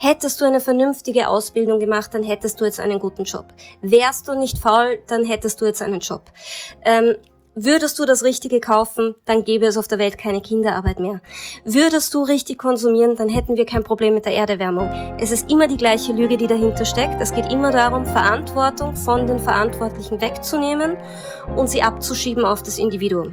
Hättest du eine vernünftige Ausbildung gemacht, dann hättest du jetzt einen guten Job. Wärst du nicht faul, dann hättest du jetzt einen Job. Würdest du das Richtige kaufen, dann gäbe es auf der Welt keine Kinderarbeit mehr. Würdest du richtig konsumieren, dann hätten wir kein Problem mit der Erderwärmung. Es ist immer die gleiche Lüge, die dahinter steckt. Es geht immer darum, Verantwortung von den Verantwortlichen wegzunehmen und sie abzuschieben auf das Individuum.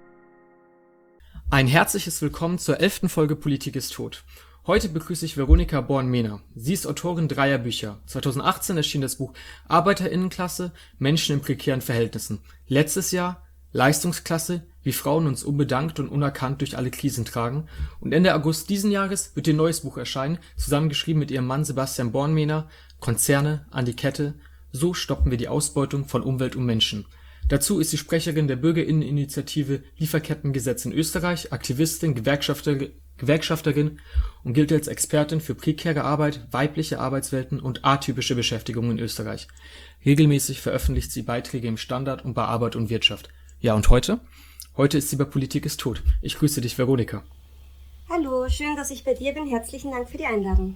Ein herzliches Willkommen zur 11. Folge Politik ist tot. Heute begrüße ich Veronika Born-Mehner. Sie ist Autorin dreier Bücher. 2018 erschien das Buch Arbeiterinnenklasse, Menschen in prekären Verhältnissen. Letztes Jahr Leistungsklasse, wie Frauen uns unbedankt und unerkannt durch alle Krisen tragen. Und Ende August diesen Jahres wird ihr neues Buch erscheinen, zusammengeschrieben mit ihrem Mann Sebastian Born-Mehner, Konzerne an die Kette, so stoppen wir die Ausbeutung von Umwelt und Menschen. Dazu ist sie Sprecherin der Bürgerinneninitiative Lieferkettengesetz in Österreich, Aktivistin, Gewerkschafterin und gilt als Expertin für prekäre Arbeit, weibliche Arbeitswelten und atypische Beschäftigung in Österreich. Regelmäßig veröffentlicht sie Beiträge im Standard und bei Arbeit und Wirtschaft. Ja, und heute? Heute ist sie bei Politik ist tot. Ich grüße dich, Veronika. Hallo, schön, dass ich bei dir bin. Herzlichen Dank für die Einladung.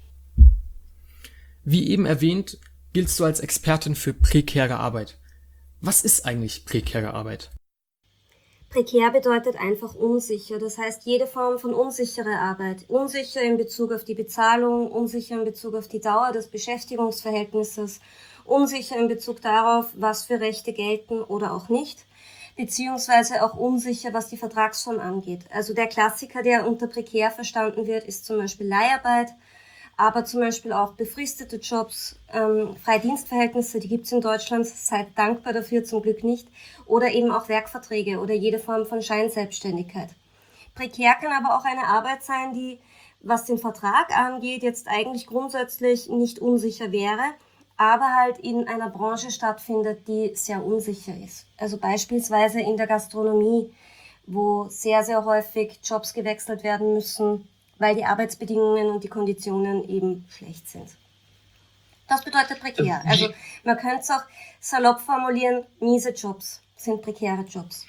Wie eben erwähnt, giltst du als Expertin für prekäre Arbeit. Was ist eigentlich prekäre Arbeit? Prekär bedeutet einfach unsicher. Das heißt, jede Form von unsicherer Arbeit. Unsicher in Bezug auf die Bezahlung, unsicher in Bezug auf die Dauer des Beschäftigungsverhältnisses, unsicher in Bezug darauf, was für Rechte gelten oder auch nicht, beziehungsweise auch unsicher, was die Vertragsform angeht. Also der Klassiker, der unter prekär verstanden wird, ist zum Beispiel Leiharbeit, aber zum Beispiel auch befristete Jobs, freie Dienstverhältnisse, die gibt's in Deutschland, seid dankbar dafür, zum Glück nicht, oder eben auch Werkverträge oder jede Form von Scheinselbstständigkeit. Prekär kann aber auch eine Arbeit sein, die, was den Vertrag angeht, jetzt eigentlich grundsätzlich nicht unsicher wäre, aber halt in einer Branche stattfindet, die sehr unsicher ist. Also beispielsweise in der Gastronomie, wo sehr, sehr häufig Jobs gewechselt werden müssen, weil die Arbeitsbedingungen und die Konditionen eben schlecht sind. Das bedeutet prekär. Also man könnte es auch salopp formulieren, miese Jobs sind prekäre Jobs.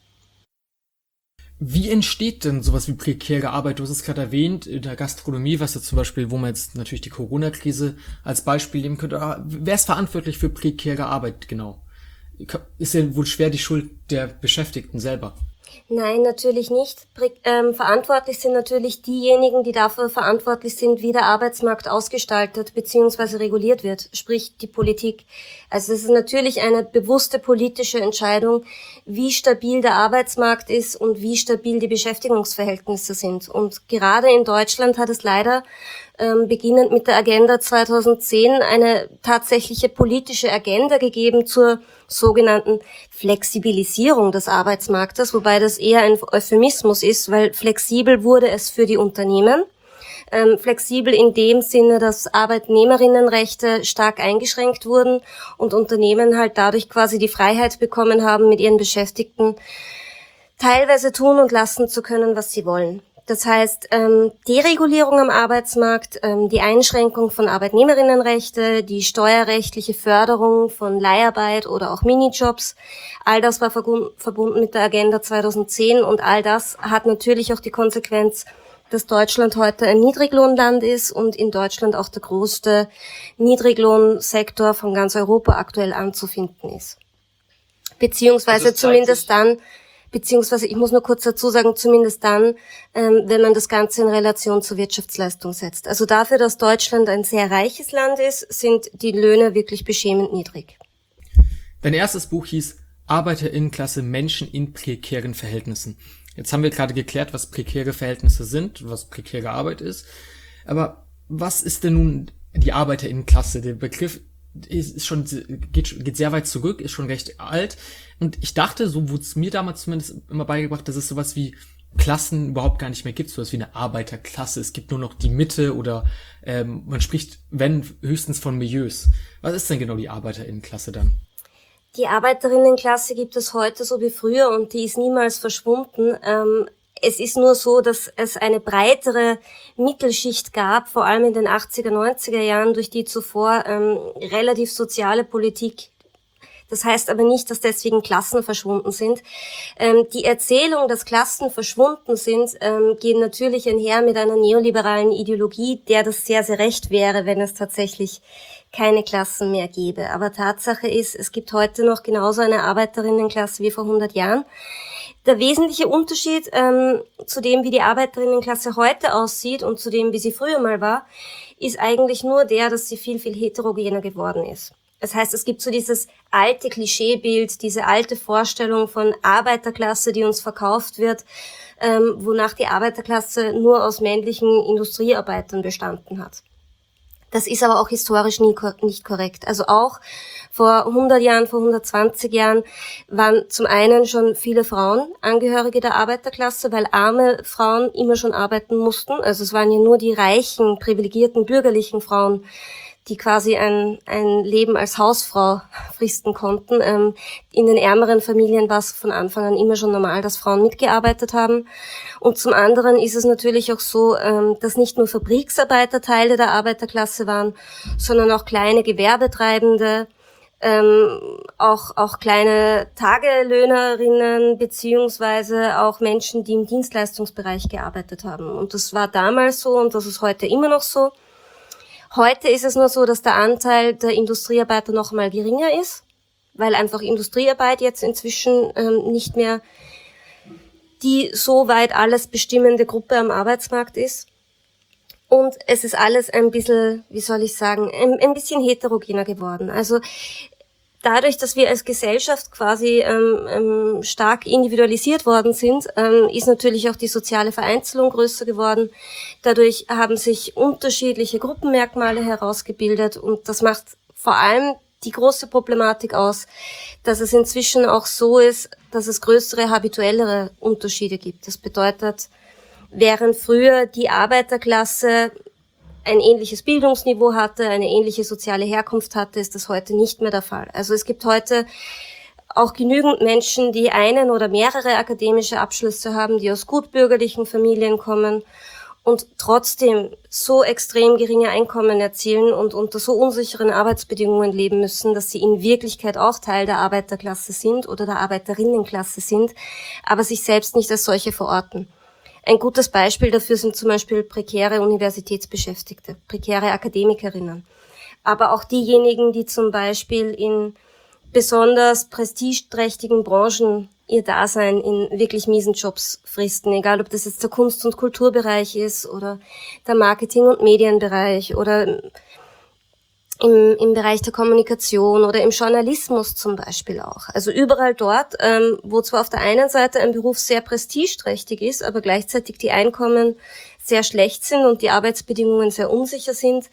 Wie entsteht denn sowas wie prekäre Arbeit? Du hast es gerade erwähnt, in der Gastronomie, was jetzt zum Beispiel, wo man jetzt natürlich die Corona-Krise als Beispiel nehmen könnte. Wer ist verantwortlich für prekäre Arbeit genau? Ist ja wohl schwer die Schuld der Beschäftigten selber. Nein, natürlich nicht. Verantwortlich sind natürlich diejenigen, die dafür verantwortlich sind, wie der Arbeitsmarkt ausgestaltet bzw. reguliert wird, sprich die Politik. Also es ist natürlich eine bewusste politische Entscheidung, wie stabil der Arbeitsmarkt ist und wie stabil die Beschäftigungsverhältnisse sind. Und gerade in Deutschland hat es leider beginnend mit der Agenda 2010 eine tatsächliche politische Agenda gegeben zur sogenannten Flexibilisierung des Arbeitsmarktes, wobei das eher ein Euphemismus ist, weil flexibel wurde es für die Unternehmen. Flexibel in dem Sinne, dass Arbeitnehmerinnenrechte stark eingeschränkt wurden und Unternehmen halt dadurch quasi die Freiheit bekommen haben, mit ihren Beschäftigten teilweise tun und lassen zu können, was sie wollen. Das heißt, Deregulierung am Arbeitsmarkt, die Einschränkung von Arbeitnehmerinnenrechte, die steuerrechtliche Förderung von Leiharbeit oder auch Minijobs, all das war verbunden mit der Agenda 2010 und all das hat natürlich auch die Konsequenz, dass Deutschland heute ein Niedriglohnland ist und in Deutschland auch der größte Niedriglohnsektor von ganz Europa aktuell anzufinden ist. Beziehungsweise ich muss nur kurz dazu sagen, zumindest dann, wenn man das Ganze in Relation zur Wirtschaftsleistung setzt. Also dafür, dass Deutschland ein sehr reiches Land ist, sind die Löhne wirklich beschämend niedrig. Dein erstes Buch hieß Arbeiterinnenklasse, Menschen in prekären Verhältnissen. Jetzt haben wir gerade geklärt, was prekäre Verhältnisse sind, was prekäre Arbeit ist. Aber was ist denn nun die Arbeiterinnenklasse? Der Begriff geht sehr weit zurück, ist schon recht alt. Und ich dachte, so wurde es mir damals zumindest immer beigebracht, dass es sowas wie Klassen überhaupt gar nicht mehr gibt, sowas wie eine Arbeiterklasse. Es gibt nur noch die Mitte oder man spricht, wenn, höchstens von Milieus. Was ist denn genau die Arbeiterinnenklasse dann? Die Arbeiterinnenklasse gibt es heute so wie früher und die ist niemals verschwunden. Es ist nur so, dass es eine breitere Mittelschicht gab, vor allem in den 80er, 90er Jahren, durch die zuvor relativ soziale Politik Das heißt aber nicht, dass deswegen Klassen verschwunden sind. Die Erzählung, dass Klassen verschwunden sind, geht natürlich einher mit einer neoliberalen Ideologie, der das sehr, sehr recht wäre, wenn es tatsächlich keine Klassen mehr gäbe. Aber Tatsache ist, es gibt heute noch genauso eine Arbeiterinnenklasse wie vor 100 Jahren. Der wesentliche Unterschied zu dem, wie die Arbeiterinnenklasse heute aussieht und zu dem, wie sie früher mal war, ist eigentlich nur der, dass sie viel, viel heterogener geworden ist. Das heißt, es gibt so dieses alte Klischeebild, diese alte Vorstellung von Arbeiterklasse, die uns verkauft wird, wonach die Arbeiterklasse nur aus männlichen Industriearbeitern bestanden hat. Das ist aber auch historisch nicht korrekt. Also auch vor 100 Jahren, vor 120 Jahren waren zum einen schon viele Frauen Angehörige der Arbeiterklasse, weil arme Frauen immer schon arbeiten mussten. Also es waren ja nur die reichen, privilegierten, bürgerlichen Frauen, die quasi ein Leben als Hausfrau fristen konnten. In den ärmeren Familien war es von Anfang an immer schon normal, dass Frauen mitgearbeitet haben. Und zum anderen ist es natürlich auch so, dass nicht nur Fabriksarbeiter Teile der Arbeiterklasse waren, sondern auch kleine Gewerbetreibende, auch kleine Tagelöhnerinnen beziehungsweise auch Menschen, die im Dienstleistungsbereich gearbeitet haben. Und das war damals so und das ist heute immer noch so. Heute ist es nur so, dass der Anteil der Industriearbeiter noch mal geringer ist, weil einfach Industriearbeit jetzt inzwischen nicht mehr die so weit alles bestimmende Gruppe am Arbeitsmarkt ist. Und es ist alles ein bisschen, wie soll ich sagen, ein bisschen heterogener geworden. Also dadurch, dass wir als Gesellschaft quasi stark individualisiert worden sind, ist natürlich auch die soziale Vereinzelung größer geworden. Dadurch haben sich unterschiedliche Gruppenmerkmale herausgebildet und das macht vor allem die große Problematik aus, dass es inzwischen auch so ist, dass es größere, habituellere Unterschiede gibt. Das bedeutet, während früher die Arbeiterklasse ein ähnliches Bildungsniveau hatte, eine ähnliche soziale Herkunft hatte, ist das heute nicht mehr der Fall. Also es gibt heute auch genügend Menschen, die einen oder mehrere akademische Abschlüsse haben, die aus gutbürgerlichen Familien kommen und trotzdem so extrem geringe Einkommen erzielen und unter so unsicheren Arbeitsbedingungen leben müssen, dass sie in Wirklichkeit auch Teil der Arbeiterklasse sind oder der Arbeiterinnenklasse sind, aber sich selbst nicht als solche verorten. Ein gutes Beispiel dafür sind zum Beispiel prekäre Universitätsbeschäftigte, prekäre Akademikerinnen. Aber auch diejenigen, die zum Beispiel in besonders prestigeträchtigen Branchen ihr Dasein in wirklich miesen Jobs fristen, egal ob das jetzt der Kunst- und Kulturbereich ist oder der Marketing- und Medienbereich oder im Bereich der Kommunikation oder im Journalismus zum Beispiel auch. Also überall dort, wo zwar auf der einen Seite ein Beruf sehr prestigeträchtig ist, aber gleichzeitig die Einkommen sehr schlecht sind und die Arbeitsbedingungen sehr unsicher sind,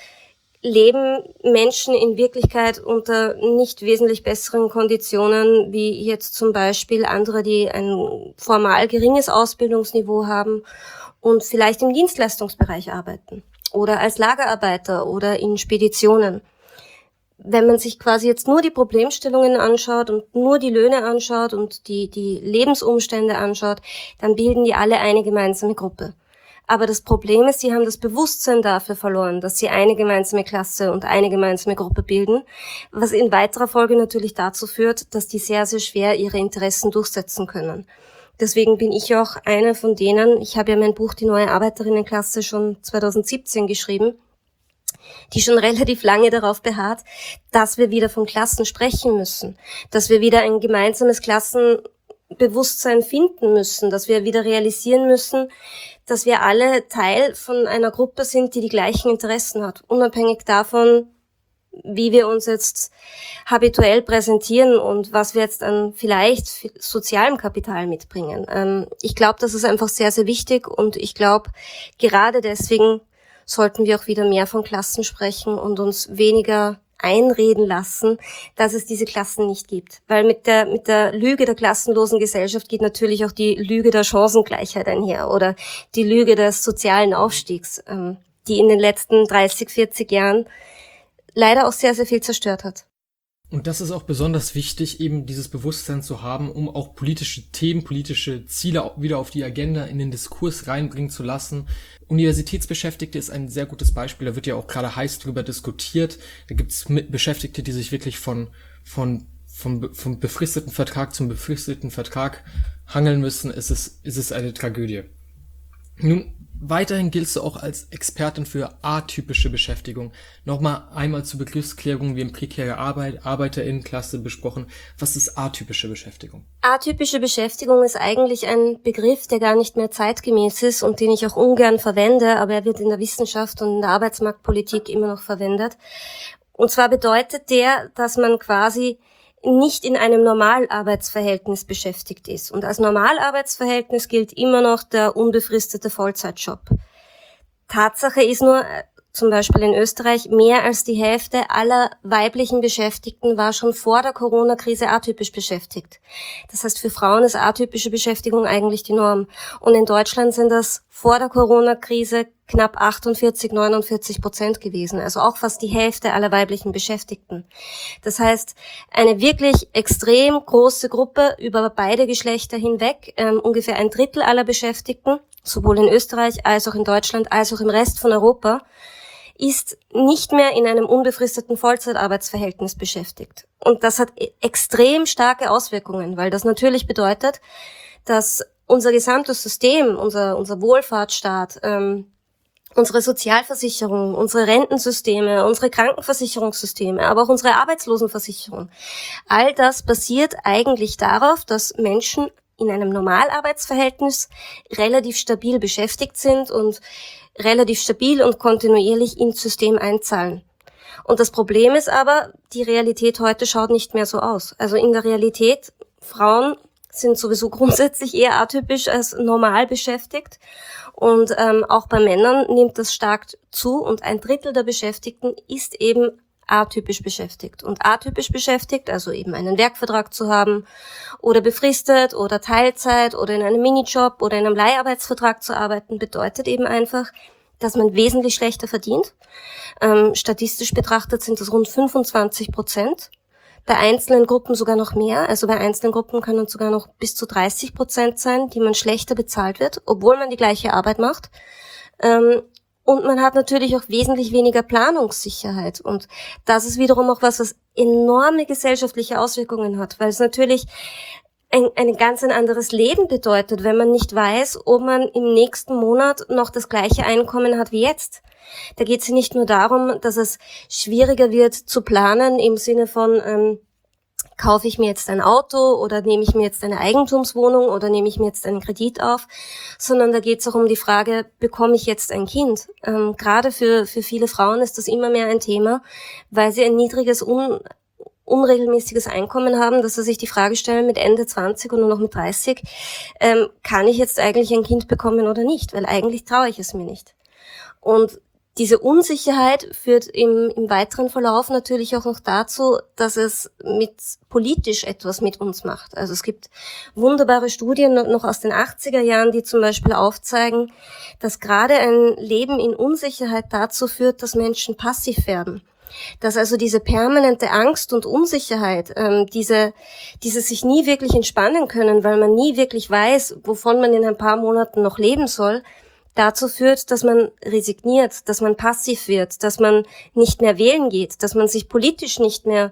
leben Menschen in Wirklichkeit unter nicht wesentlich besseren Konditionen, wie jetzt zum Beispiel andere, die ein formal geringes Ausbildungsniveau haben und vielleicht im Dienstleistungsbereich arbeiten oder als Lagerarbeiter oder in Speditionen. Wenn man sich quasi jetzt nur die Problemstellungen anschaut und nur die Löhne anschaut und die Lebensumstände anschaut, dann bilden die alle eine gemeinsame Gruppe. Aber das Problem ist, sie haben das Bewusstsein dafür verloren, dass sie eine gemeinsame Klasse und eine gemeinsame Gruppe bilden, was in weiterer Folge natürlich dazu führt, dass die sehr, sehr schwer ihre Interessen durchsetzen können. Deswegen bin ich auch eine von denen, ich habe ja mein Buch Die neue Arbeiterinnenklasse schon 2017 geschrieben, die schon relativ lange darauf beharrt, dass wir wieder von Klassen sprechen müssen, dass wir wieder ein gemeinsames Klassenbewusstsein finden müssen, dass wir wieder realisieren müssen, dass wir alle Teil von einer Gruppe sind, die die gleichen Interessen hat, unabhängig davon, wie wir uns jetzt habituell präsentieren und was wir jetzt an vielleicht sozialem Kapital mitbringen. Ich glaube, das ist einfach sehr, sehr wichtig und ich glaube, gerade deswegen sollten wir auch wieder mehr von Klassen sprechen und uns weniger einreden lassen, dass es diese Klassen nicht gibt. Weil mit der Lüge der klassenlosen Gesellschaft geht natürlich auch die Lüge der Chancengleichheit einher oder die Lüge des sozialen Aufstiegs, die in den letzten 30, 40 Jahren leider auch sehr, sehr viel zerstört hat. Und das ist auch besonders wichtig, eben dieses Bewusstsein zu haben, um auch politische Themen, politische Ziele wieder auf die Agenda, in den Diskurs reinbringen zu lassen. Universitätsbeschäftigte ist ein sehr gutes Beispiel, da wird ja auch gerade heiß drüber diskutiert. Da gibt es Beschäftigte, die sich wirklich von vom befristeten Vertrag zum befristeten Vertrag hangeln müssen, ist es eine Tragödie. Nun, weiterhin giltst du auch als Expertin für atypische Beschäftigung. Nochmal einmal zur Begriffsklärung, wir haben prekäre Arbeit, ArbeiterInnenklasse besprochen. Was ist atypische Beschäftigung? Atypische Beschäftigung ist eigentlich ein Begriff, der gar nicht mehr zeitgemäß ist und den ich auch ungern verwende, aber er wird in der Wissenschaft und in der Arbeitsmarktpolitik immer noch verwendet. Und zwar bedeutet der, dass man quasi nicht in einem Normalarbeitsverhältnis beschäftigt ist. Und als Normalarbeitsverhältnis gilt immer noch der unbefristete Vollzeitjob. Tatsache ist nur, zum Beispiel in Österreich, mehr als die Hälfte aller weiblichen Beschäftigten war schon vor der Corona-Krise atypisch beschäftigt. Das heißt, für Frauen ist atypische Beschäftigung eigentlich die Norm. Und in Deutschland sind das vor der Corona-Krise knapp 49-49% gewesen, also auch fast die Hälfte aller weiblichen Beschäftigten. Das heißt, eine wirklich extrem große Gruppe über beide Geschlechter hinweg, ungefähr ein Drittel aller Beschäftigten, sowohl in Österreich als auch in Deutschland, als auch im Rest von Europa, ist nicht mehr in einem unbefristeten Vollzeitarbeitsverhältnis beschäftigt. Und das hat extrem starke Auswirkungen, weil das natürlich bedeutet, dass unser gesamtes System, unser Wohlfahrtsstaat, unsere Sozialversicherung, unsere Rentensysteme, unsere Krankenversicherungssysteme, aber auch unsere Arbeitslosenversicherung, all das basiert eigentlich darauf, dass Menschen in einem Normalarbeitsverhältnis relativ stabil beschäftigt sind und relativ stabil und kontinuierlich ins System einzahlen. Und das Problem ist aber, die Realität heute schaut nicht mehr so aus. Also in der Realität, Frauen sind sowieso grundsätzlich eher atypisch als normal beschäftigt. Und auch bei Männern nimmt das stark zu und ein Drittel der Beschäftigten ist eben atypisch beschäftigt. Und atypisch beschäftigt, also eben einen Werkvertrag zu haben oder befristet oder Teilzeit oder in einem Minijob oder in einem Leiharbeitsvertrag zu arbeiten, bedeutet eben einfach, dass man wesentlich schlechter verdient. Statistisch betrachtet sind das rund 25%. Bei einzelnen Gruppen sogar noch mehr. Also bei einzelnen Gruppen können es sogar noch bis zu 30% sein, die man schlechter bezahlt wird, obwohl man die gleiche Arbeit macht. Und man hat natürlich auch wesentlich weniger Planungssicherheit. Und das ist wiederum auch was enorme gesellschaftliche Auswirkungen hat, weil es natürlich ein ganz anderes Leben bedeutet, wenn man nicht weiß, ob man im nächsten Monat noch das gleiche Einkommen hat wie jetzt. Da geht es ja nicht nur darum, dass es schwieriger wird zu planen im Sinne von, kaufe ich mir jetzt ein Auto oder nehme ich mir jetzt eine Eigentumswohnung oder nehme ich mir jetzt einen Kredit auf, sondern da geht es auch um die Frage, bekomme ich jetzt ein Kind? Gerade für viele Frauen ist das immer mehr ein Thema, weil sie ein niedriges, unregelmäßiges Einkommen haben, dass sie sich die Frage stellen mit Ende 20 und nur noch mit 30, kann ich jetzt eigentlich ein Kind bekommen oder nicht? Weil eigentlich traue ich es mir nicht. Und diese Unsicherheit führt im weiteren Verlauf natürlich auch noch dazu, dass es politisch etwas mit uns macht. Also es gibt wunderbare Studien noch aus den 80er Jahren, die zum Beispiel aufzeigen, dass gerade ein Leben in Unsicherheit dazu führt, dass Menschen passiv werden. Dass also diese permanente Angst und Unsicherheit, diese sich nie wirklich entspannen können, weil man nie wirklich weiß, wovon man in ein paar Monaten noch leben soll, dazu führt, dass man resigniert, dass man passiv wird, dass man nicht mehr wählen geht, dass man sich politisch nicht mehr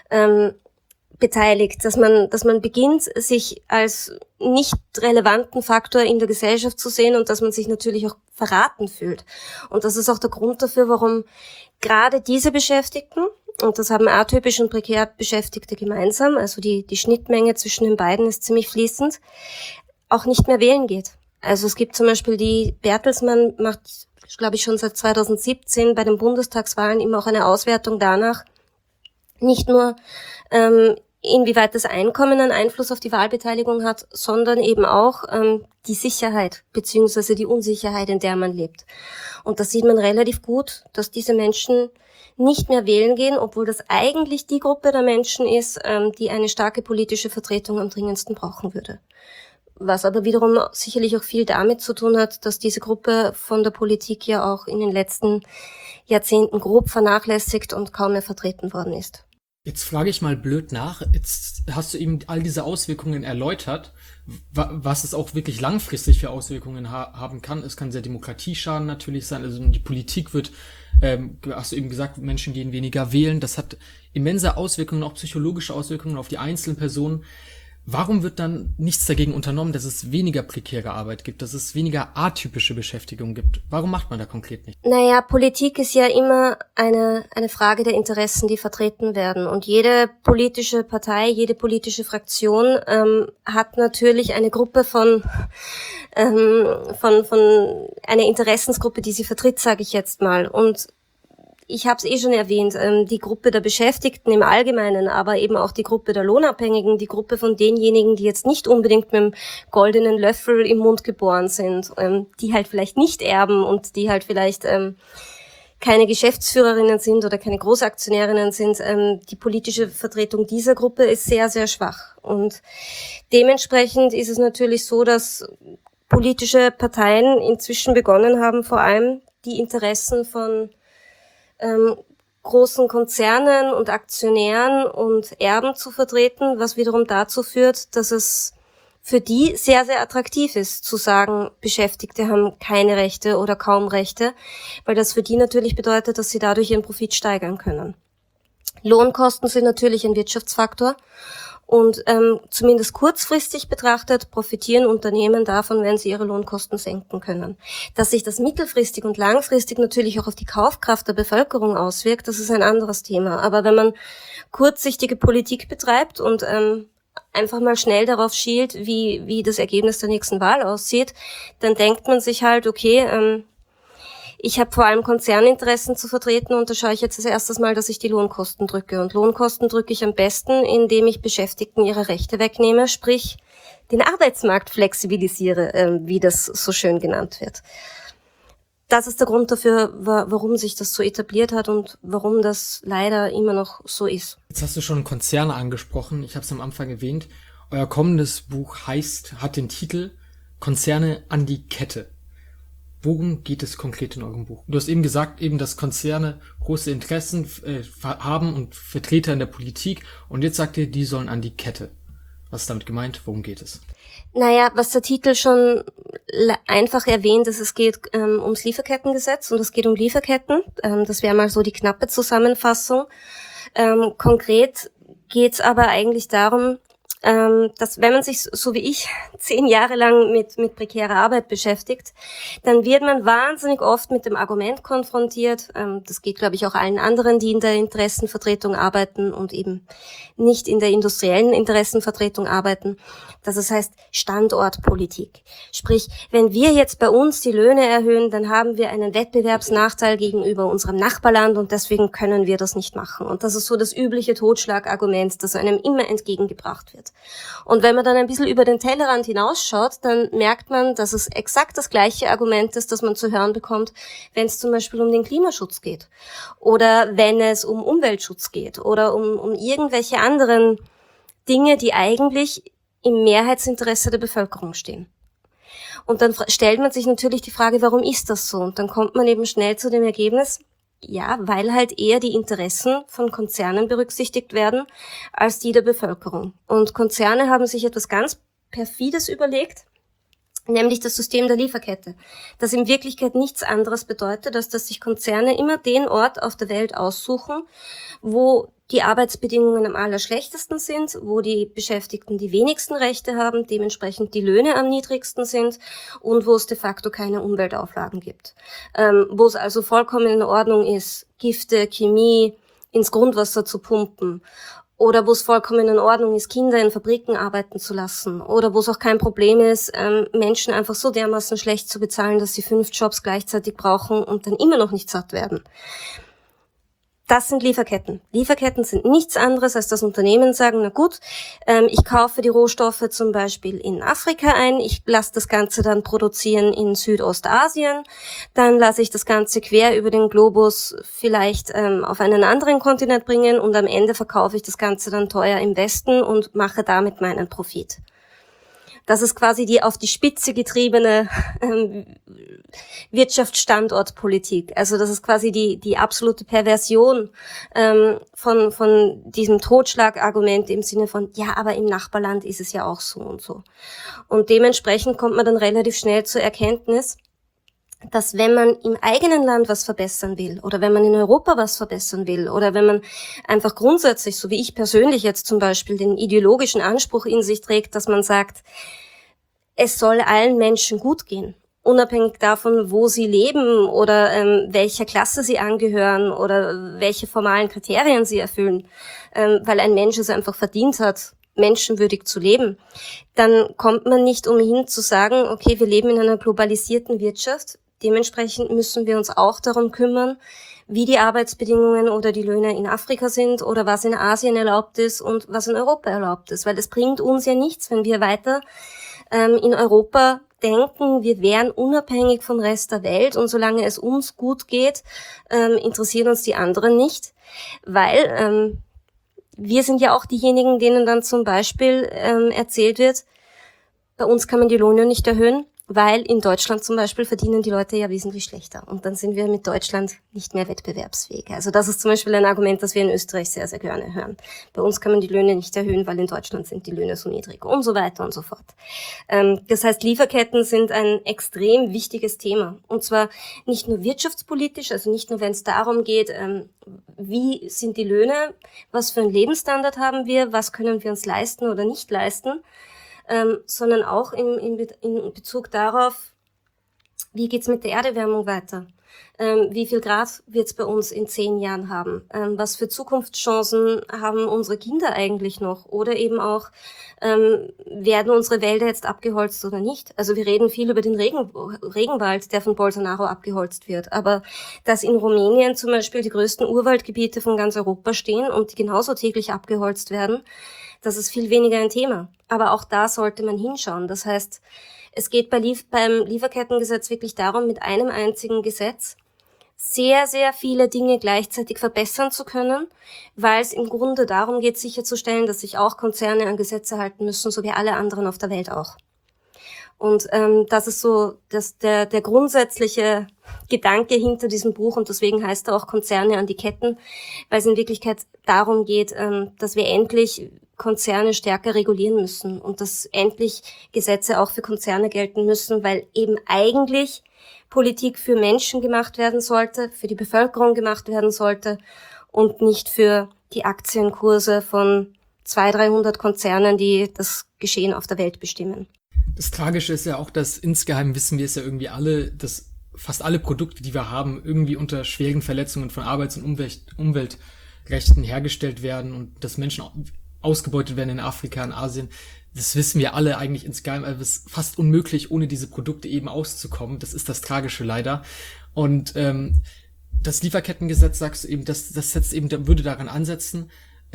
beteiligt, dass man beginnt, sich als nicht relevanten Faktor in der Gesellschaft zu sehen und dass man sich natürlich auch verraten fühlt. Und das ist auch der Grund dafür, warum gerade diese Beschäftigten, und das haben atypisch und prekär Beschäftigte gemeinsam, also die Schnittmenge zwischen den beiden ist ziemlich fließend, auch nicht mehr wählen geht. Also es gibt zum Beispiel die Bertelsmann macht, glaube ich, schon seit 2017 bei den Bundestagswahlen immer auch eine Auswertung danach, nicht nur inwieweit das Einkommen einen Einfluss auf die Wahlbeteiligung hat, sondern eben auch die Sicherheit beziehungsweise die Unsicherheit, in der man lebt. Und da sieht man relativ gut, dass diese Menschen nicht mehr wählen gehen, obwohl das eigentlich die Gruppe der Menschen ist, die eine starke politische Vertretung am dringendsten brauchen würde. Was aber wiederum sicherlich auch viel damit zu tun hat, dass diese Gruppe von der Politik ja auch in den letzten Jahrzehnten grob vernachlässigt und kaum mehr vertreten worden ist. Jetzt frage ich mal blöd nach. Jetzt hast du eben all diese Auswirkungen erläutert, was es auch wirklich langfristig für Auswirkungen haben kann. Es kann sehr Demokratie schaden natürlich sein. Also die Politik wird Hast du eben gesagt, Menschen gehen weniger wählen. Das hat immense Auswirkungen, auch psychologische Auswirkungen auf die einzelnen Personen. Warum wird dann nichts dagegen unternommen, dass es weniger prekäre Arbeit gibt, dass es weniger atypische Beschäftigung gibt? Warum macht man da konkret nicht? Naja, Politik ist ja immer eine Frage der Interessen, die vertreten werden. Und jede politische Partei, jede politische Fraktion hat natürlich eine Gruppe von einer Interessensgruppe, die sie vertritt, sage ich jetzt mal. Und ich habe es schon erwähnt, die Gruppe der Beschäftigten im Allgemeinen, aber eben auch die Gruppe der Lohnabhängigen, die Gruppe von denjenigen, die jetzt nicht unbedingt mit dem goldenen Löffel im Mund geboren sind, die halt vielleicht nicht erben und die halt vielleicht keine Geschäftsführerinnen sind oder keine Großaktionärinnen sind. Die politische Vertretung dieser Gruppe ist sehr, sehr schwach. Und dementsprechend ist es natürlich so, dass politische Parteien inzwischen begonnen haben, vor allem die Interessen von großen Konzernen und Aktionären und Erben zu vertreten, was wiederum dazu führt, dass es für die sehr, sehr attraktiv ist, zu sagen, Beschäftigte haben keine Rechte oder kaum Rechte, weil das für die natürlich bedeutet, dass sie dadurch ihren Profit steigern können. Lohnkosten sind natürlich ein Wirtschaftsfaktor. Und zumindest kurzfristig betrachtet profitieren Unternehmen davon, wenn sie ihre Lohnkosten senken können. Dass sich das mittelfristig und langfristig natürlich auch auf die Kaufkraft der Bevölkerung auswirkt, das ist ein anderes Thema. Aber wenn man kurzsichtige Politik betreibt und einfach mal schnell darauf schielt, wie das Ergebnis der nächsten Wahl aussieht, dann denkt man sich halt, okay, ich habe vor allem Konzerninteressen zu vertreten und da schaue ich jetzt als erstes mal, dass ich die Lohnkosten drücke. Und Lohnkosten drücke ich am besten, indem ich Beschäftigten ihre Rechte wegnehme, sprich den Arbeitsmarkt flexibilisiere, wie das so schön genannt wird. Das ist der Grund dafür, warum sich das so etabliert hat und warum das leider immer noch so ist. Jetzt hast du schon Konzerne angesprochen. Ich habe es am Anfang erwähnt. Euer kommendes Buch hat den Titel Konzerne an die Kette. Worum geht es konkret in eurem Buch? Du hast eben gesagt, dass Konzerne große Interessen haben und Vertreter in der Politik. Und jetzt sagt ihr, die sollen an die Kette. Was ist damit gemeint? Worum geht es? Naja, was der Titel schon einfach erwähnt, ist, es geht ums Lieferkettengesetz und es geht um Lieferketten. Das wäre mal so die knappe Zusammenfassung. Konkret geht's aber eigentlich darum, dass wenn man sich, so wie ich, 10 Jahre lang mit prekärer Arbeit beschäftigt, dann wird man wahnsinnig oft mit dem Argument konfrontiert, das geht, glaube ich, auch allen anderen, die in der Interessenvertretung arbeiten und eben nicht in der industriellen Interessenvertretung arbeiten, dass es heißt Standortpolitik. Sprich, wenn wir jetzt bei uns die Löhne erhöhen, dann haben wir einen Wettbewerbsnachteil gegenüber unserem Nachbarland und deswegen können wir das nicht machen. Und das ist so das übliche Totschlagargument, das einem immer entgegengebracht wird. Und wenn man dann ein bisschen über den Tellerrand hinausschaut, dann merkt man, dass es exakt das gleiche Argument ist, das man zu hören bekommt, wenn es zum Beispiel um den Klimaschutz geht oder wenn es um Umweltschutz geht oder um irgendwelche anderen Dinge, die eigentlich im Mehrheitsinteresse der Bevölkerung stehen. Und dann stellt man sich natürlich die Frage, warum ist das so? Und dann kommt man eben schnell zu dem Ergebnis, ja, weil halt eher die Interessen von Konzernen berücksichtigt werden als die der Bevölkerung. Und Konzerne haben sich etwas ganz Perfides überlegt, nämlich das System der Lieferkette, das in Wirklichkeit nichts anderes bedeutet, als dass sich Konzerne immer den Ort auf der Welt aussuchen, wo die Arbeitsbedingungen am allerschlechtesten sind, wo die Beschäftigten die wenigsten Rechte haben, dementsprechend die Löhne am niedrigsten sind und wo es de facto keine Umweltauflagen gibt. Wo es also vollkommen in Ordnung ist, Gifte, Chemie ins Grundwasser zu pumpen. Oder wo es vollkommen in Ordnung ist, Kinder in Fabriken arbeiten zu lassen. Oder wo es auch kein Problem ist, Menschen einfach so dermaßen schlecht zu bezahlen, dass sie 5 Jobs gleichzeitig brauchen und dann immer noch nicht satt werden. Das sind Lieferketten. Lieferketten sind nichts anderes, als dass Unternehmen sagen, na gut, ich kaufe die Rohstoffe zum Beispiel in Afrika ein, ich lasse das Ganze dann produzieren in Südostasien, dann lasse ich das Ganze quer über den Globus vielleicht auf einen anderen Kontinent bringen und am Ende verkaufe ich das Ganze dann teuer im Westen und mache damit meinen Profit. Das ist quasi die auf die Spitze getriebene Wirtschaftsstandortpolitik. Also das ist quasi die absolute Perversion von diesem Totschlagargument im Sinne von, ja, aber im Nachbarland ist es ja auch so und so. Und dementsprechend kommt man dann relativ schnell zur Erkenntnis, dass wenn man im eigenen Land was verbessern will oder wenn man in Europa was verbessern will oder wenn man einfach grundsätzlich, so wie ich persönlich jetzt zum Beispiel, den ideologischen Anspruch in sich trägt, dass man sagt, es soll allen Menschen gut gehen, unabhängig davon, wo sie leben oder welcher Klasse sie angehören oder welche formalen Kriterien sie erfüllen, weil ein Mensch es einfach verdient hat, menschenwürdig zu leben, dann kommt man nicht umhin zu sagen, okay, wir leben in einer globalisierten Wirtschaft, dementsprechend müssen wir uns auch darum kümmern, wie die Arbeitsbedingungen oder die Löhne in Afrika sind oder was in Asien erlaubt ist und was in Europa erlaubt ist, weil es bringt uns ja nichts, wenn wir weiter in Europa denken, wir wären unabhängig vom Rest der Welt und solange es uns gut geht, interessieren uns die anderen nicht, weil wir sind ja auch diejenigen, denen dann zum Beispiel erzählt wird, bei uns kann man die Löhne nicht erhöhen, weil in Deutschland zum Beispiel verdienen die Leute ja wesentlich schlechter. Und dann sind wir mit Deutschland nicht mehr wettbewerbsfähig. Also das ist zum Beispiel ein Argument, das wir in Österreich sehr, sehr gerne hören. Bei uns kann man die Löhne nicht erhöhen, weil in Deutschland sind die Löhne so niedrig und so weiter und so fort. Das heißt, Lieferketten sind ein extrem wichtiges Thema. Und zwar nicht nur wirtschaftspolitisch, also nicht nur, wenn es darum geht, wie sind die Löhne, was für einen Lebensstandard haben wir, was können wir uns leisten oder nicht leisten, sondern auch in Bezug darauf, wie geht's mit der Erderwärmung weiter? Wie viel Grad wird's bei uns in 10 Jahren haben? Was für Zukunftschancen haben unsere Kinder eigentlich noch? Oder eben auch, werden unsere Wälder jetzt abgeholzt oder nicht? Also wir reden viel über den Regenwald, der von Bolsonaro abgeholzt wird. Aber dass in Rumänien zum Beispiel die größten Urwaldgebiete von ganz Europa stehen und die genauso täglich abgeholzt werden, das ist viel weniger ein Thema. Aber auch da sollte man hinschauen. Das heißt, es geht beim Lieferkettengesetz wirklich darum, mit einem einzigen Gesetz sehr, sehr viele Dinge gleichzeitig verbessern zu können, weil es im Grunde darum geht, sicherzustellen, dass sich auch Konzerne an Gesetze halten müssen, so wie alle anderen auf der Welt auch. Und das ist so der grundsätzliche Gedanke hinter diesem Buch und deswegen heißt er auch Konzerne an die Ketten, weil es in Wirklichkeit darum geht, dass wir endlich Konzerne stärker regulieren müssen und dass endlich Gesetze auch für Konzerne gelten müssen, weil eben eigentlich Politik für Menschen gemacht werden sollte, für die Bevölkerung gemacht werden sollte und nicht für die Aktienkurse von 200-300 Konzernen, die das Geschehen auf der Welt bestimmen. Das Tragische ist ja auch, dass insgeheim wissen wir es ja irgendwie alle, dass fast alle Produkte, die wir haben, irgendwie unter schweren Verletzungen von Arbeits- und Umweltrechten hergestellt werden und dass Menschen ausgebeutet werden in Afrika, in Asien. Das wissen wir alle eigentlich insgeheim, aber es ist fast unmöglich, ohne diese Produkte eben auszukommen. Das ist das Tragische leider. Und das Lieferkettengesetz, sagst du eben, das setzt eben, würde daran ansetzen,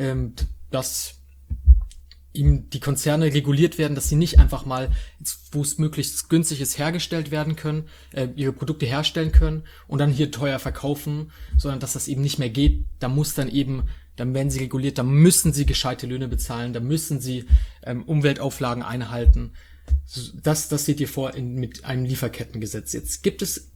dass eben die Konzerne reguliert werden, dass sie nicht einfach mal, wo es möglichst günstig ist, hergestellt werden können, ihre Produkte herstellen können und dann hier teuer verkaufen, sondern dass das eben nicht mehr geht. Dann werden sie reguliert, dann müssen sie gescheite Löhne bezahlen, dann müssen sie Umweltauflagen einhalten. Das seht ihr vor mit einem Lieferkettengesetz. Jetzt gibt's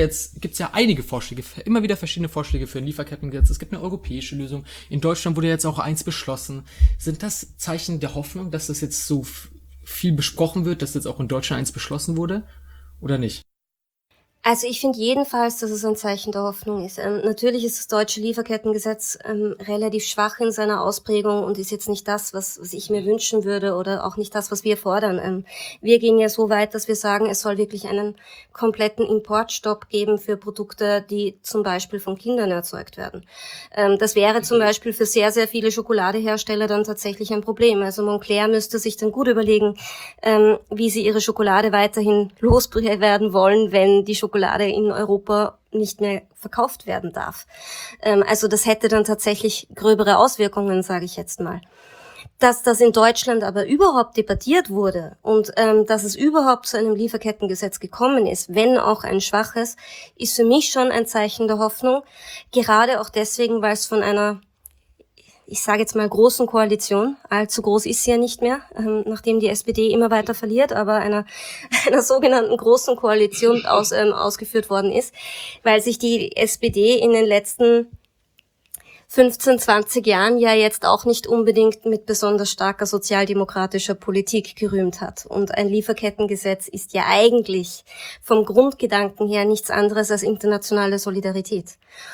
ja einige Vorschläge, immer wieder verschiedene Vorschläge für ein Lieferkettengesetz. Es gibt eine europäische Lösung. In Deutschland wurde jetzt auch eins beschlossen. Sind das Zeichen der Hoffnung, dass das jetzt so viel besprochen wird, dass jetzt auch in Deutschland eins beschlossen wurde? Oder nicht? Also ich finde jedenfalls, dass es ein Zeichen der Hoffnung ist. Natürlich ist das deutsche Lieferkettengesetz relativ schwach in seiner Ausprägung und ist jetzt nicht das, was ich mir wünschen würde oder auch nicht das, was wir fordern. Wir gehen ja so weit, dass wir sagen, es soll wirklich einen kompletten Importstopp geben für Produkte, die zum Beispiel von Kindern erzeugt werden. Das wäre zum Beispiel für sehr, sehr viele Schokoladehersteller dann tatsächlich ein Problem. Also Moncler müsste sich dann gut überlegen, wie sie ihre Schokolade weiterhin loswerden wollen, wenn die Schokolade in Europa nicht mehr verkauft werden darf. Also das hätte dann tatsächlich gröbere Auswirkungen, sage ich jetzt mal. Dass das in Deutschland aber überhaupt debattiert wurde und dass es überhaupt zu einem Lieferkettengesetz gekommen ist, wenn auch ein schwaches, ist für mich schon ein Zeichen der Hoffnung. Gerade auch deswegen, weil es von einer, ich sage jetzt mal, großen Koalition, allzu groß ist sie ja nicht mehr, nachdem die SPD immer weiter verliert, aber einer sogenannten großen Koalition ausgeführt worden ist, weil sich die SPD in den letzten 15, 20 Jahren ja jetzt auch nicht unbedingt mit besonders starker sozialdemokratischer Politik gerühmt hat. Und ein Lieferkettengesetz ist ja eigentlich vom Grundgedanken her nichts anderes als internationale Solidarität.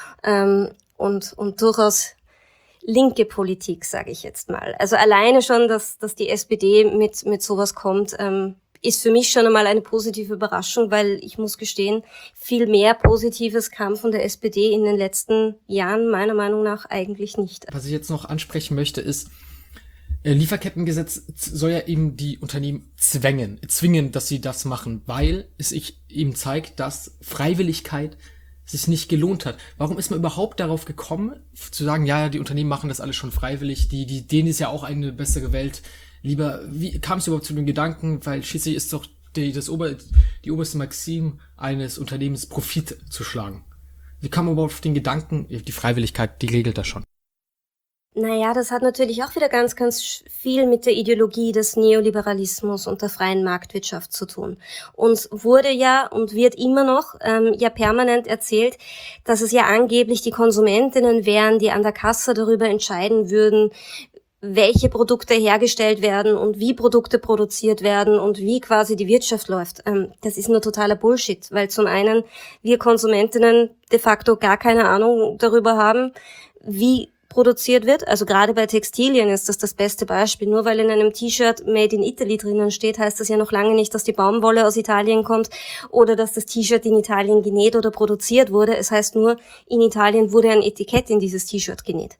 Und durchaus linke Politik, sage ich jetzt mal. Also alleine schon, dass die SPD mit sowas kommt, ist für mich schon einmal eine positive Überraschung, weil ich muss gestehen, viel mehr Positives kam von der SPD in den letzten Jahren meiner Meinung nach eigentlich nicht. Was ich jetzt noch ansprechen möchte, ist, Lieferkettengesetz soll ja eben die Unternehmen zwingen, dass sie das machen, weil es sich eben zeigt, dass Freiwilligkeit sich nicht gelohnt hat. Warum ist man überhaupt darauf gekommen, zu sagen, ja, die Unternehmen machen das alles schon freiwillig, denen ist ja auch eine bessere Welt lieber. Wie kam es überhaupt zu dem Gedanken, weil schließlich ist doch die oberste Maxim eines Unternehmens, Profit zu schlagen. Wie kam man überhaupt auf den Gedanken, die Freiwilligkeit, die regelt das schon? Naja, das hat natürlich auch wieder ganz, ganz viel mit der Ideologie des Neoliberalismus und der freien Marktwirtschaft zu tun. Uns wurde ja und wird immer noch ja permanent erzählt, dass es ja angeblich die Konsumentinnen wären, die an der Kasse darüber entscheiden würden, welche Produkte hergestellt werden und wie Produkte produziert werden und wie quasi die Wirtschaft läuft. Das ist nur totaler Bullshit, weil zum einen wir Konsumentinnen de facto gar keine Ahnung darüber haben, wie produziert wird. Also gerade bei Textilien ist das beste Beispiel. Nur weil in einem T-Shirt Made in Italy drinnen steht, heißt das ja noch lange nicht, dass die Baumwolle aus Italien kommt oder dass das T-Shirt in Italien genäht oder produziert wurde. Es heißt nur, in Italien wurde ein Etikett in dieses T-Shirt genäht.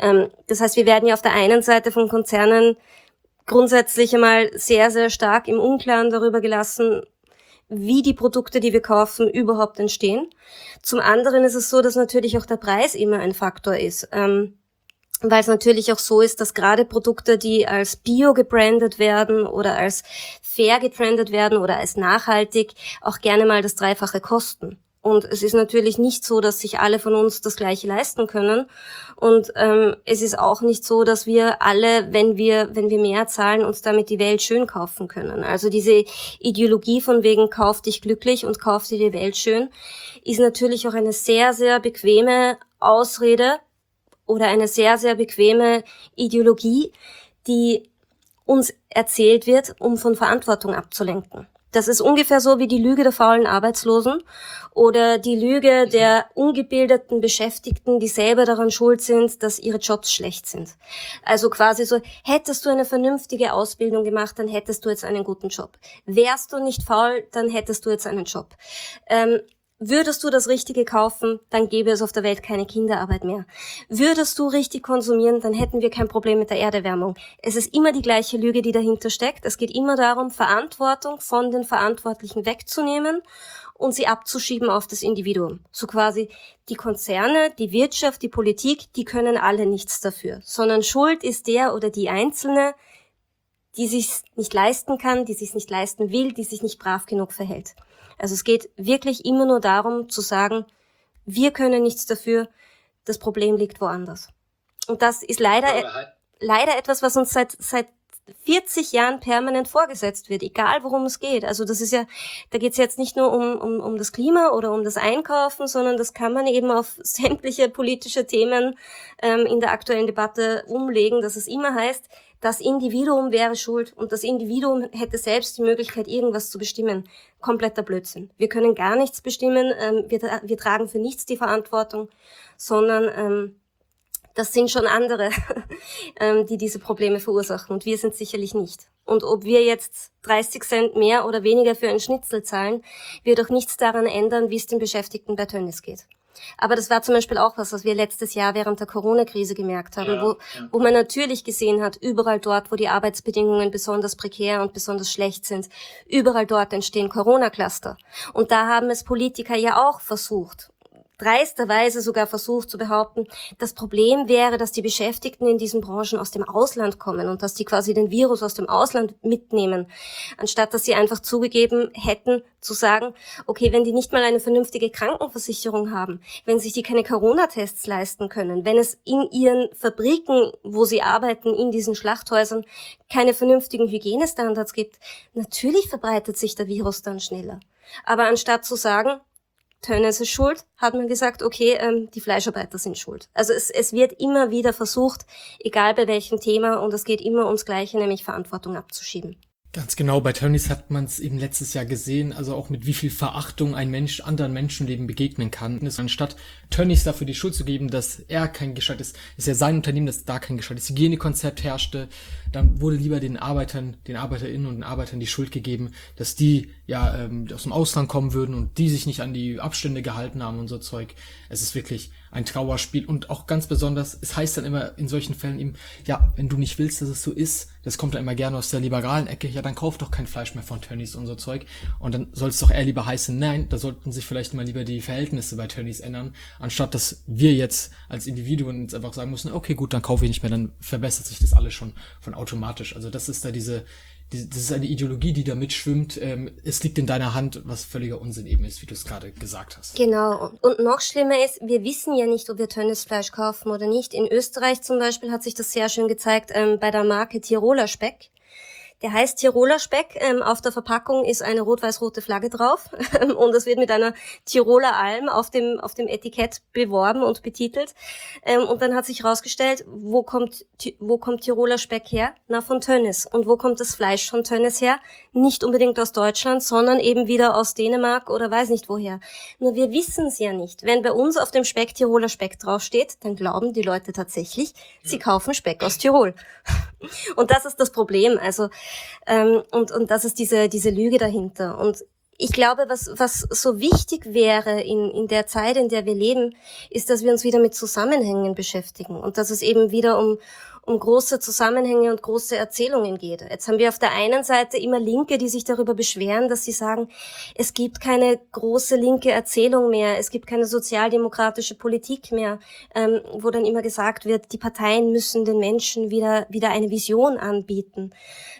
Das heißt, wir werden ja auf der einen Seite von Konzernen grundsätzlich einmal sehr, sehr stark im Unklaren darüber gelassen, wie die Produkte, die wir kaufen, überhaupt entstehen. Zum anderen ist es so, dass natürlich auch der Preis immer ein Faktor ist. Weil es natürlich auch so ist, dass gerade Produkte, die als Bio gebrandet werden oder als fair gebrandet werden oder als nachhaltig, auch gerne mal das Dreifache kosten. Und es ist natürlich nicht so, dass sich alle von uns das Gleiche leisten können. Und es ist auch nicht so, dass wir alle, wenn wir mehr zahlen, uns damit die Welt schön kaufen können. Also diese Ideologie von wegen kauf dich glücklich und kauf dir die Welt schön, ist natürlich auch eine sehr, sehr bequeme Ausrede oder eine sehr, sehr bequeme Ideologie, die uns erzählt wird, um von Verantwortung abzulenken. Das ist ungefähr so wie die Lüge der faulen Arbeitslosen oder die Lüge der ungebildeten Beschäftigten, die selber daran schuld sind, dass ihre Jobs schlecht sind. Also quasi so, hättest du eine vernünftige Ausbildung gemacht, dann hättest du jetzt einen guten Job. Wärst du nicht faul, dann hättest du jetzt einen Job. Würdest du das Richtige kaufen, dann gäbe es auf der Welt keine Kinderarbeit mehr. Würdest du richtig konsumieren, dann hätten wir kein Problem mit der Erderwärmung. Es ist immer die gleiche Lüge, die dahinter steckt. Es geht immer darum, Verantwortung von den Verantwortlichen wegzunehmen und sie abzuschieben auf das Individuum. So quasi die Konzerne, die Wirtschaft, die Politik, die können alle nichts dafür. Sondern Schuld ist der oder die Einzelne, die sich's nicht leisten kann, die sich's nicht leisten will, die sich nicht brav genug verhält. Also es geht wirklich immer nur darum zu sagen, wir können nichts dafür, das Problem liegt woanders. Und das ist leider etwas, was uns seit 40 Jahren permanent vorgesetzt wird, egal worum es geht. Also das ist ja, da geht es jetzt nicht nur um das Klima oder um das Einkaufen, sondern das kann man eben auf sämtliche politische Themen in der aktuellen Debatte umlegen, dass es immer heißt, das Individuum wäre schuld und das Individuum hätte selbst die Möglichkeit, irgendwas zu bestimmen. Kompletter Blödsinn. Wir können gar nichts bestimmen, wir tragen für nichts die Verantwortung, sondern das sind schon andere, die diese Probleme verursachen und wir sind sicherlich nicht. Und ob wir jetzt 30 Cent mehr oder weniger für ein Schnitzel zahlen, wird auch nichts daran ändern, wie es den Beschäftigten bei Tönnies geht. Aber das war zum Beispiel auch was wir letztes Jahr während der Corona-Krise gemerkt haben, wo man natürlich gesehen hat, überall dort, wo die Arbeitsbedingungen besonders prekär und besonders schlecht sind, überall dort entstehen Corona-Cluster. Und da haben es Politiker ja auch versucht, dreisterweise sogar versucht zu behaupten, das Problem wäre, dass die Beschäftigten in diesen Branchen aus dem Ausland kommen und dass die quasi den Virus aus dem Ausland mitnehmen, anstatt dass sie einfach zugegeben hätten zu sagen, okay, wenn die nicht mal eine vernünftige Krankenversicherung haben, wenn sich die keine Corona-Tests leisten können, wenn es in ihren Fabriken, wo sie arbeiten, in diesen Schlachthäusern keine vernünftigen Hygienestandards gibt, natürlich verbreitet sich der Virus dann schneller. Aber anstatt zu sagen, Tönnies ist schuld, hat man gesagt, okay, die Fleischarbeiter sind schuld. Also es wird immer wieder versucht, egal bei welchem Thema, und es geht immer ums Gleiche, nämlich Verantwortung abzuschieben. Ganz genau, bei Tönnies hat man es eben letztes Jahr gesehen, also auch mit wie viel Verachtung ein Mensch anderen Menschenleben begegnen kann. Anstatt Tönnies dafür die Schuld zu geben, dass er kein gescheites, ist ja sein Unternehmen, dass da kein gescheites Hygienekonzept herrschte, dann wurde lieber den Arbeitern, den Arbeiterinnen und den Arbeitern die Schuld gegeben, dass die ja aus dem Ausland kommen würden und die sich nicht an die Abstände gehalten haben und so Zeug. Es ist wirklich ein Trauerspiel und auch ganz besonders, es heißt dann immer in solchen Fällen eben, ja, wenn du nicht willst, dass es so ist, das kommt dann immer gerne aus der liberalen Ecke, ja, dann kauf doch kein Fleisch mehr von Tönnies und so Zeug. Und dann soll es doch eher lieber heißen, nein, da sollten sich vielleicht mal lieber die Verhältnisse bei Tönnies ändern, anstatt dass wir jetzt als Individuen jetzt einfach sagen müssen, okay, gut, dann kaufe ich nicht mehr, dann verbessert sich das alles schon von automatisch. Also das ist da das ist eine Ideologie, die da mitschwimmt. Es liegt in deiner Hand, was völliger Unsinn eben ist, wie du es gerade gesagt hast. Genau. Und noch schlimmer ist, wir wissen ja nicht, ob wir Tönnies Fleisch kaufen oder nicht. In Österreich zum Beispiel hat sich das sehr schön gezeigt bei der Marke Tiroler Speck. Der heißt Tiroler Speck. Auf der Verpackung ist eine rot-weiß-rote Flagge drauf und es wird mit einer Tiroler Alm auf dem Etikett beworben und betitelt. Und dann hat sich herausgestellt, wo kommt Tiroler Speck her? Na, von Tönnies. Und wo kommt das Fleisch von Tönnies her? Nicht unbedingt aus Deutschland, sondern eben wieder aus Dänemark oder weiß nicht woher. Nur wir wissen es ja nicht. Wenn bei uns auf dem Speck Tiroler Speck draufsteht, dann glauben die Leute tatsächlich, sie kaufen Speck aus Tirol. Und das ist das Problem. Also und das ist diese Lüge dahinter. Und ich glaube, was so wichtig wäre in der Zeit, in der wir leben, ist, dass wir uns wieder mit Zusammenhängen beschäftigen und dass es eben wieder um große Zusammenhänge und große Erzählungen geht. Jetzt haben wir auf der einen Seite immer Linke, die sich darüber beschweren, dass sie sagen, es gibt keine große linke Erzählung mehr, es gibt keine sozialdemokratische Politik mehr, wo dann immer gesagt wird, die Parteien müssen den Menschen wieder eine Vision anbieten.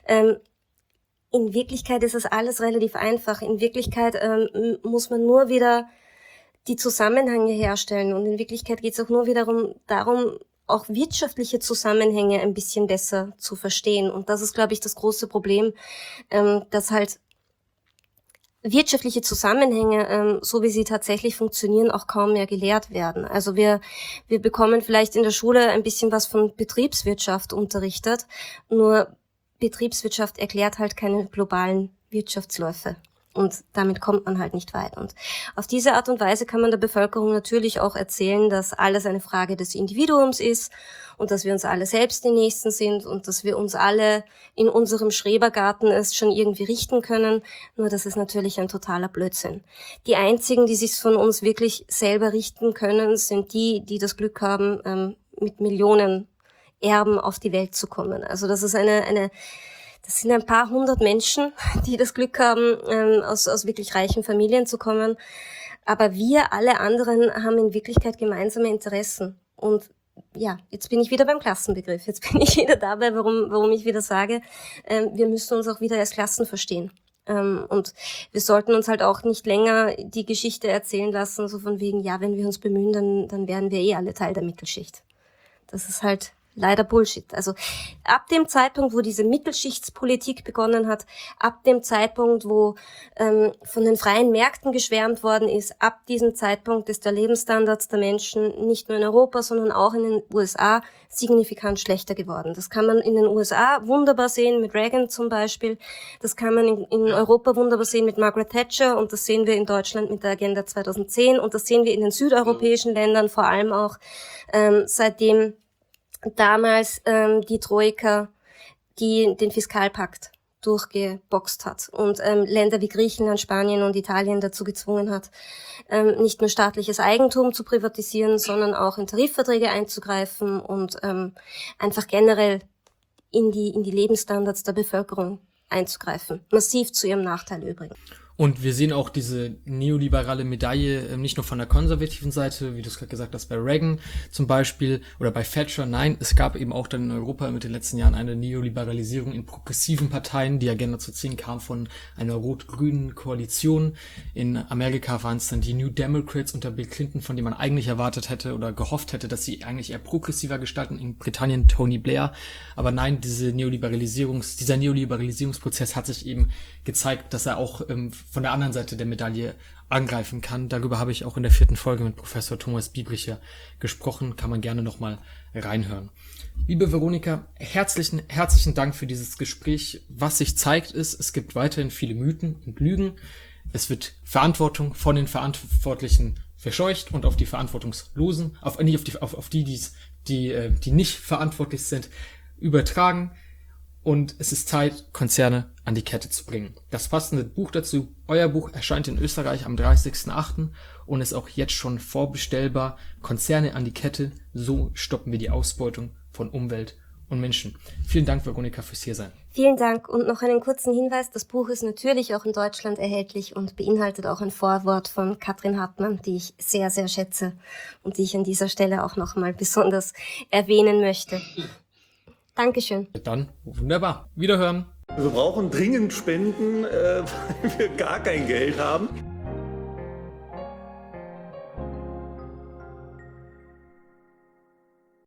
In Wirklichkeit ist das alles relativ einfach. In Wirklichkeit muss man nur wieder die Zusammenhänge herstellen und in Wirklichkeit geht es auch nur wiederum darum, auch wirtschaftliche Zusammenhänge ein bisschen besser zu verstehen. Und das ist, glaube ich, das große Problem, dass halt wirtschaftliche Zusammenhänge, so wie sie tatsächlich funktionieren, auch kaum mehr gelehrt werden. Also wir bekommen vielleicht in der Schule ein bisschen was von Betriebswirtschaft unterrichtet, nur Betriebswirtschaft erklärt halt keine globalen Wirtschaftsläufe. Und damit kommt man halt nicht weit. Und auf diese Art und Weise kann man der Bevölkerung natürlich auch erzählen, dass alles eine Frage des Individuums ist und dass wir uns alle selbst die Nächsten sind und dass wir uns alle in unserem Schrebergarten es schon irgendwie richten können. Nur das ist natürlich ein totaler Blödsinn. Die einzigen, die sich von uns wirklich selber richten können, sind die das Glück haben, mit Millionen Erben auf die Welt zu kommen. Also das ist das sind ein paar hundert Menschen, die das Glück haben, aus wirklich reichen Familien zu kommen. Aber wir alle anderen haben in Wirklichkeit gemeinsame Interessen. Und ja, jetzt bin ich wieder beim Klassenbegriff. Jetzt bin ich wieder dabei, warum ich wieder sage, wir müssen uns auch wieder als Klassen verstehen. Und wir sollten uns halt auch nicht länger die Geschichte erzählen lassen, so von wegen, ja, wenn wir uns bemühen, dann werden wir alle Teil der Mittelschicht. Das ist halt leider Bullshit. Also ab dem Zeitpunkt, wo diese Mittelschichtspolitik begonnen hat, ab dem Zeitpunkt, wo von den freien Märkten geschwärmt worden ist, ab diesem Zeitpunkt ist der Lebensstandard der Menschen nicht nur in Europa, sondern auch in den USA signifikant schlechter geworden. Das kann man in den USA wunderbar sehen, mit Reagan zum Beispiel. Das kann man in Europa wunderbar sehen mit Margaret Thatcher und das sehen wir in Deutschland mit der Agenda 2010 und das sehen wir in den südeuropäischen Ländern vor allem auch, seitdem damals die Troika, die den Fiskalpakt durchgeboxt hat und Länder wie Griechenland, Spanien und Italien dazu gezwungen hat, nicht nur staatliches Eigentum zu privatisieren, sondern auch in Tarifverträge einzugreifen und einfach generell in die Lebensstandards der Bevölkerung einzugreifen. Massiv zu ihrem Nachteil übrigens. Und wir sehen auch diese neoliberale Medaille nicht nur von der konservativen Seite, wie du es gerade gesagt hast, bei Reagan zum Beispiel oder bei Thatcher. Nein, es gab eben auch dann in Europa mit den letzten Jahren eine Neoliberalisierung in progressiven Parteien. Die Agenda 2010 kam von einer rot-grünen Koalition. In Amerika waren es dann die New Democrats unter Bill Clinton, von denen man eigentlich erwartet hätte oder gehofft hätte, dass sie eigentlich eher progressiver gestalten. In Britannien Tony Blair. Aber nein, dieser Neoliberalisierungsprozess hat sich eben gezeigt, dass er auch von der anderen Seite der Medaille angreifen kann. Darüber habe ich auch in der 4. Folge mit Professor Thomas Biebricher gesprochen. Kann man gerne nochmal reinhören. Liebe Veronika, herzlichen Dank für dieses Gespräch. Was sich zeigt ist, es gibt weiterhin viele Mythen und Lügen. Es wird Verantwortung von den Verantwortlichen verscheucht und auf die Verantwortungslosen, auf die nicht verantwortlich sind, übertragen. Und es ist Zeit, Konzerne an die Kette zu bringen. Das passende Buch dazu, euer Buch, erscheint in Österreich am 30.08. und ist auch jetzt schon vorbestellbar. Konzerne an die Kette, so stoppen wir die Ausbeutung von Umwelt und Menschen. Vielen Dank, Veronika, fürs Hiersein. Vielen Dank und noch einen kurzen Hinweis. Das Buch ist natürlich auch in Deutschland erhältlich und beinhaltet auch ein Vorwort von Katrin Hartmann, die ich sehr, sehr schätze und die ich an dieser Stelle auch nochmal besonders erwähnen möchte. Dankeschön. Dann wunderbar. Wiederhören. Wir brauchen dringend Spenden, weil wir gar kein Geld haben.